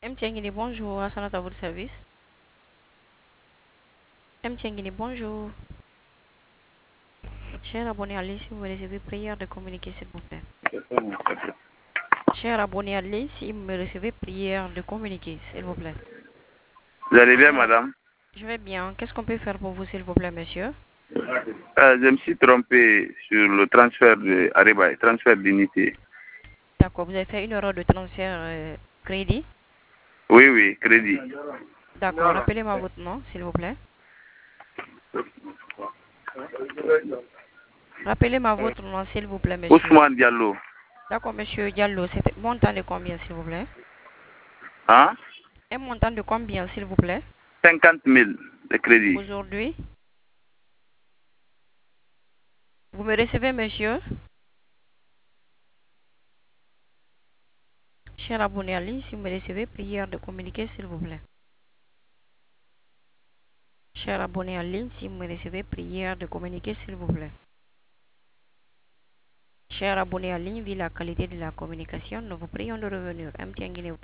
MTN Guinée, bonjour, Hassanat à votre service. MTN Guinée, bonjour. Cher abonné à ligne, si vous me recevez, prière de communiquer, s'il vous plaît. Cher abonné à ligne, si vous me recevez, prière de communiquer, s'il vous plaît. Vous allez bien, madame? Je vais bien. Qu'est-ce qu'on peut faire pour vous, s'il vous plaît, monsieur? Je me suis trompé sur le transfert de Ariba, transfert d'unité. D'accord, vous avez fait une erreur de transfert crédit. Oui, oui, crédit. D'accord, rappelez-moi votre nom, s'il vous plaît. Rappelez-moi votre nom, s'il vous plaît, monsieur. Ousmane Diallo. D'accord, monsieur Diallo, c'est un montant de combien, s'il vous plaît? Hein? Un montant de combien, s'il vous plaît? 50 000 de crédit. Aujourd'hui? Vous me recevez, monsieur? Cher abonné à ligne, si vous me recevez, prière de communiquer, s'il vous plaît. Cher abonné en ligne, si vous me recevez, prière de communiquer, s'il vous plaît. Cher abonné en ligne, vu la qualité de la communication, nous vous prions de revenir. MTN Guinée.